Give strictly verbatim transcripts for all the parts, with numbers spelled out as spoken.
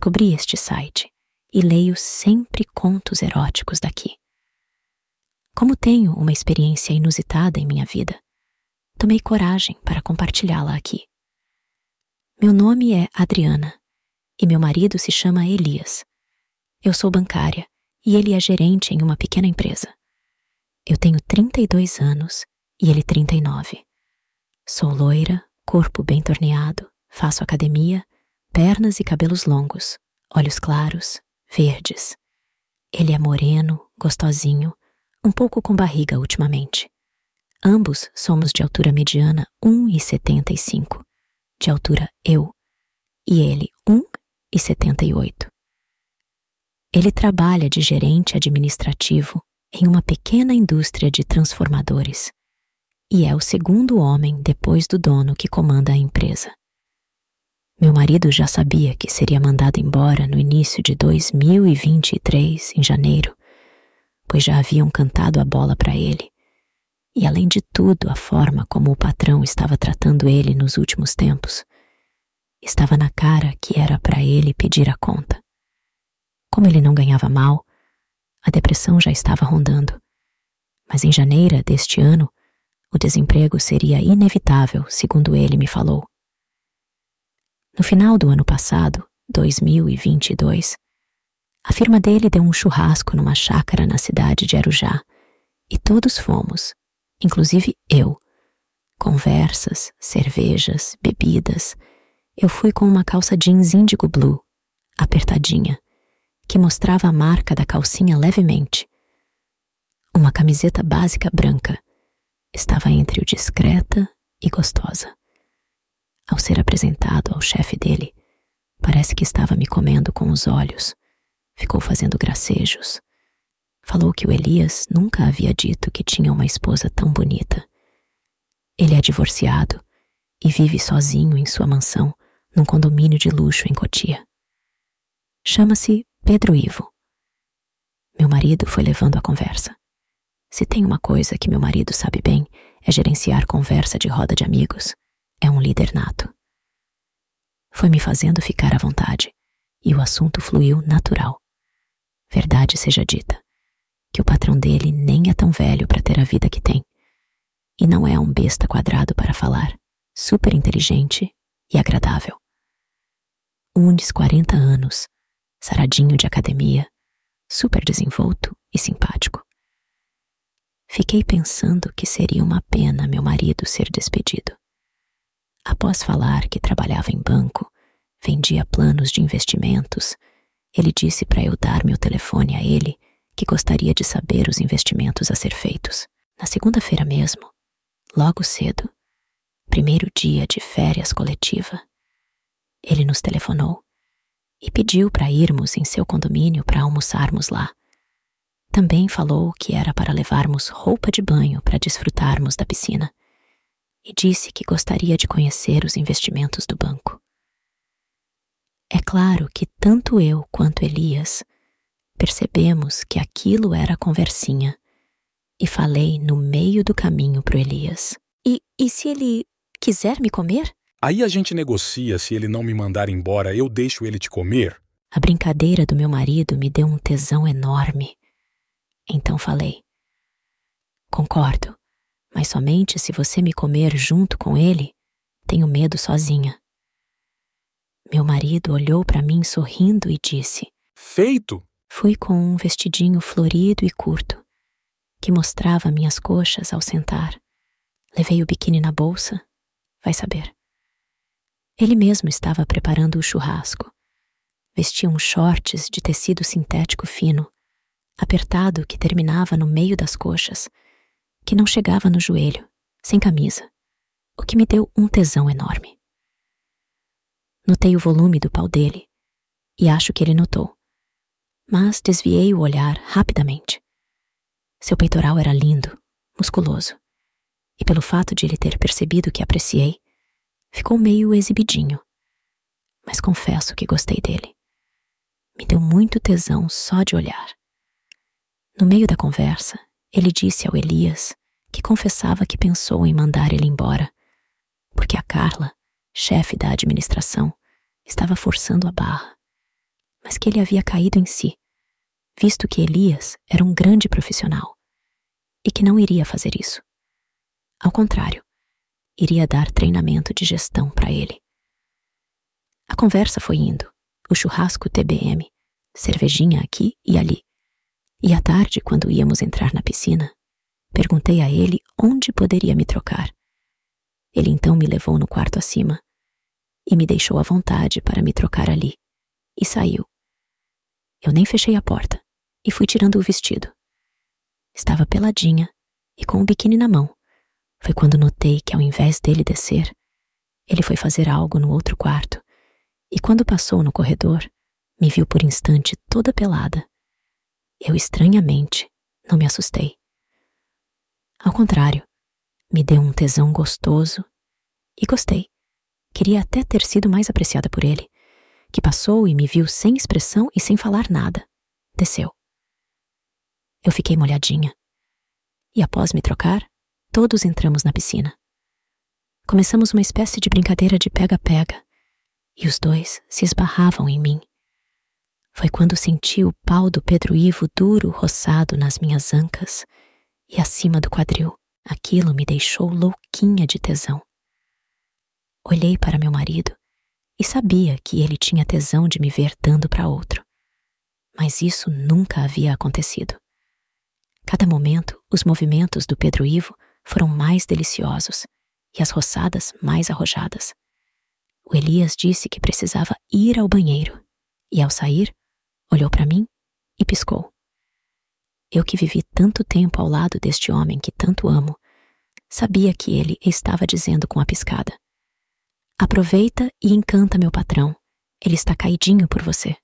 Descobri este site e leio sempre contos eróticos daqui. Como tenho uma experiência inusitada em minha vida, tomei coragem para compartilhá-la aqui. Meu nome é Adriana e meu marido se chama Elias. Eu sou bancária e ele é gerente em uma pequena empresa. Eu tenho trinta e dois anos e ele trinta e nove. Sou loira, corpo bem torneado, faço academia, pernas e cabelos longos, olhos claros, verdes. Ele é moreno, gostosinho, um pouco com barriga ultimamente. Ambos somos de altura mediana um e setenta e cinco, de altura eu, e ele um e setenta e oito. Ele trabalha de gerente administrativo em uma pequena indústria de transformadores e é o segundo homem depois do dono que comanda a empresa. Meu marido já sabia que seria mandado embora no início de dois mil e vinte e três, em janeiro, pois já haviam cantado a bola para ele. E além de tudo, a forma como o patrão estava tratando ele nos últimos tempos, estava na cara que era para ele pedir a conta. Como ele não ganhava mal, a depressão já estava rondando. Mas em janeiro deste ano, o desemprego seria inevitável, segundo ele me falou. No final do ano passado, dois mil e vinte e dois, a firma dele deu um churrasco numa chácara na cidade de Arujá e todos fomos, inclusive eu. Conversas, cervejas, bebidas. Eu fui com uma calça jeans índigo blue, apertadinha, que mostrava a marca da calcinha levemente. Uma camiseta básica branca. Estava entre o discreta e gostosa. Ao ser apresentado ao chefe dele, parece que estava me comendo com os olhos. Ficou fazendo gracejos. Falou que o Elias nunca havia dito que tinha uma esposa tão bonita. Ele é divorciado e vive sozinho em sua mansão, num condomínio de luxo em Cotia. Chama-se Pedro Ivo. Meu marido foi levando a conversa. Se tem uma coisa que meu marido sabe bem, é gerenciar conversa de roda de amigos. É um líder nato. Foi me fazendo ficar à vontade, e o assunto fluiu natural. Verdade seja dita, que o patrão dele nem é tão velho para ter a vida que tem, e não é um besta quadrado para falar, super inteligente e agradável. Uns quarenta anos, saradinho de academia, super desenvolto e simpático. Fiquei pensando que seria uma pena meu marido ser despedido. Após falar que trabalhava em banco, vendia planos de investimentos, ele disse para eu dar meu telefone a ele, que gostaria de saber os investimentos a ser feitos. Na segunda-feira mesmo, logo cedo, primeiro dia de férias coletiva, ele nos telefonou e pediu para irmos em seu condomínio para almoçarmos lá. Também falou que era para levarmos roupa de banho para desfrutarmos da piscina. E disse que gostaria de conhecer os investimentos do banco. É claro que tanto eu quanto Elias percebemos que aquilo era conversinha e falei no meio do caminho pro Elias. E, e se ele quiser me comer? Aí a gente negocia, se ele não me mandar embora, eu deixo ele te comer? A brincadeira do meu marido me deu um tesão enorme. Então falei: concordo. Mas somente se você me comer junto com ele, tenho medo sozinha. Meu marido olhou para mim sorrindo e disse: feito! Fui com um vestidinho florido e curto, que mostrava minhas coxas ao sentar. Levei o biquíni na bolsa, vai saber. Ele mesmo estava preparando o churrasco. Vestia uns shorts de tecido sintético fino, apertado que terminava no meio das coxas, que não chegava no joelho, sem camisa, o que me deu um tesão enorme. Notei o volume do pau dele, e acho que ele notou, mas desviei o olhar rapidamente. Seu peitoral era lindo, musculoso, e pelo fato de ele ter percebido que apreciei, ficou meio exibidinho, mas confesso que gostei dele. Me deu muito tesão só de olhar. No meio da conversa, ele disse ao Elias que confessava que pensou em mandar ele embora, porque a Carla, chefe da administração, estava forçando a barra mas que ele havia caído em si, visto que Elias era um grande profissional e que não iria fazer isso. Ao contrário, iria dar treinamento de gestão para ele. A conversa foi indo, o churrasco T B M, cervejinha aqui e ali. E à tarde, quando íamos entrar na piscina, perguntei a ele onde poderia me trocar. Ele então me levou no quarto acima e me deixou à vontade para me trocar ali, e saiu. Eu nem fechei a porta e fui tirando o vestido. Estava peladinha e com o biquíni na mão. Foi quando notei que, ao invés dele descer, ele foi fazer algo no outro quarto, e quando passou no corredor, me viu por instante toda pelada. Eu, estranhamente, não me assustei. Ao contrário, me deu um tesão gostoso e gostei. Queria até ter sido mais apreciada por ele, que passou e me viu sem expressão e sem falar nada. Desceu. Eu fiquei molhadinha. E após me trocar, todos entramos na piscina. Começamos uma espécie de brincadeira de pega-pega, e os dois se esbarravam em mim. Foi quando senti o pau do Pedro Ivo duro roçado nas minhas ancas e acima do quadril. Aquilo me deixou louquinha de tesão. Olhei para meu marido e sabia que ele tinha tesão de me ver dando para outro. Mas isso nunca havia acontecido. Cada momento, os movimentos do Pedro Ivo foram mais deliciosos e as roçadas mais arrojadas. O Elias disse que precisava ir ao banheiro e, ao sair, olhou para mim e piscou. Eu, que vivi tanto tempo ao lado deste homem que tanto amo, sabia que ele estava dizendo com a piscada: aproveita e encanta meu patrão, ele está caidinho por você.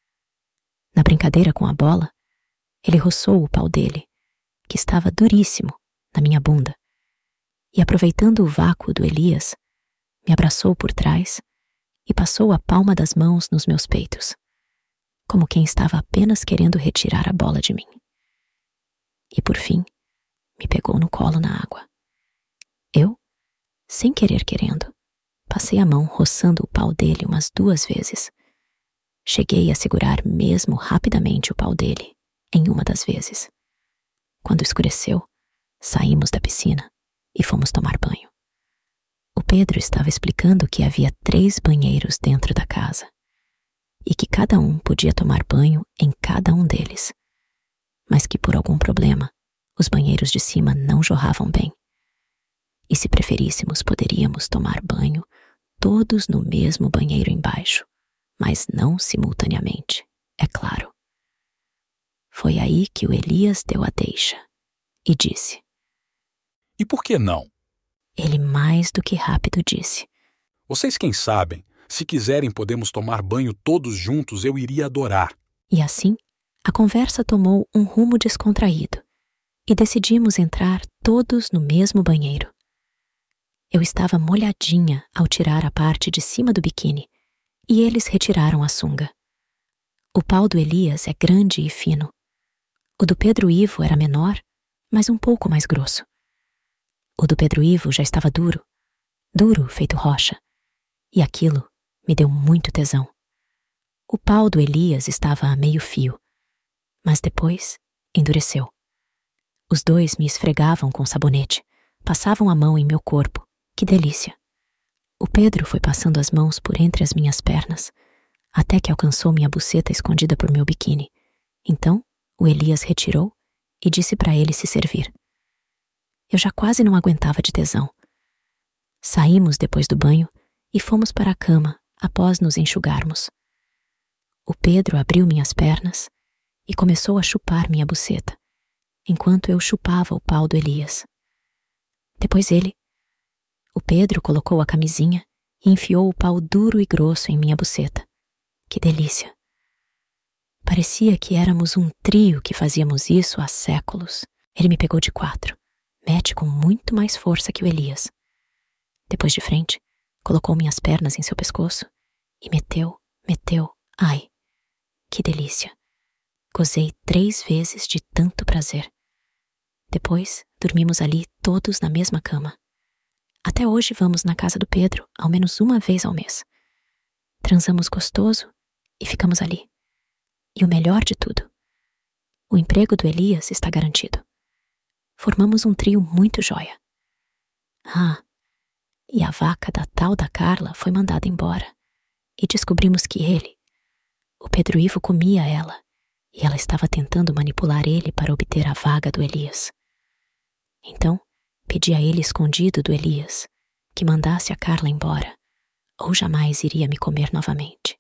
Na brincadeira com a bola, ele roçou o pau dele, que estava duríssimo, na minha bunda, e, aproveitando o vácuo do Elias, me abraçou por trás e passou a palma das mãos nos meus peitos, como quem estava apenas querendo retirar a bola de mim. E, por fim, me pegou no colo na água. Eu, sem querer querendo, passei a mão roçando o pau dele umas duas vezes. Cheguei a segurar mesmo rapidamente o pau dele em uma das vezes. Quando escureceu, saímos da piscina e fomos tomar banho. O Pedro estava explicando que havia três banheiros dentro da casa e que cada um podia tomar banho em cada um deles, mas que, por algum problema, os banheiros de cima não jorravam bem. E, se preferíssemos, poderíamos tomar banho todos no mesmo banheiro embaixo, mas não simultaneamente, é claro. Foi aí que o Elias deu a deixa e disse: E por que não? Ele mais do que rápido disse: Vocês quem sabem, se quiserem podemos tomar banho todos juntos, eu iria adorar. E assim, a conversa tomou um rumo descontraído e decidimos entrar todos no mesmo banheiro. Eu estava molhadinha ao tirar a parte de cima do biquíni e eles retiraram a sunga. O pau do Elias é grande e fino. O do Pedro Ivo era menor, mas um pouco mais grosso. O do Pedro Ivo já estava duro, duro feito rocha, e aquilo me deu muito tesão. O pau do Elias estava a meio fio, mas depois endureceu. Os dois me esfregavam com sabonete, passavam a mão em meu corpo. Que delícia! O Pedro foi passando as mãos por entre as minhas pernas, até que alcançou minha buceta escondida por meu biquíni. Então, o Elias retirou e disse para ele se servir. Eu já quase não aguentava de tesão. Saímos depois do banho e fomos para a cama após nos enxugarmos. O Pedro abriu minhas pernas e começou a chupar minha buceta, enquanto eu chupava o pau do Elias. Depois ele, o Pedro, colocou a camisinha e enfiou o pau duro e grosso em minha buceta. Que delícia! Parecia que éramos um trio que fazíamos isso há séculos. Ele me pegou de quatro, mete com muito mais força que o Elias. Depois, de frente, colocou minhas pernas em seu pescoço e meteu, meteu, ai, que delícia! Gozei três vezes de tanto prazer. Depois, dormimos ali todos na mesma cama. Até hoje vamos na casa do Pedro ao menos uma vez ao mês. Transamos gostoso e ficamos ali, E o melhor de tudo, o emprego do Elias está garantido. Formamos um trio muito joia. Ah, e a vaca da tal da Carla foi mandada embora. E descobrimos que ele, o Pedro Ivo, comia ela, e ela estava tentando manipular ele para obter a vaga do Elias. Então, pedi a ele escondido do Elias que mandasse a Carla embora, ou jamais iria me comer novamente.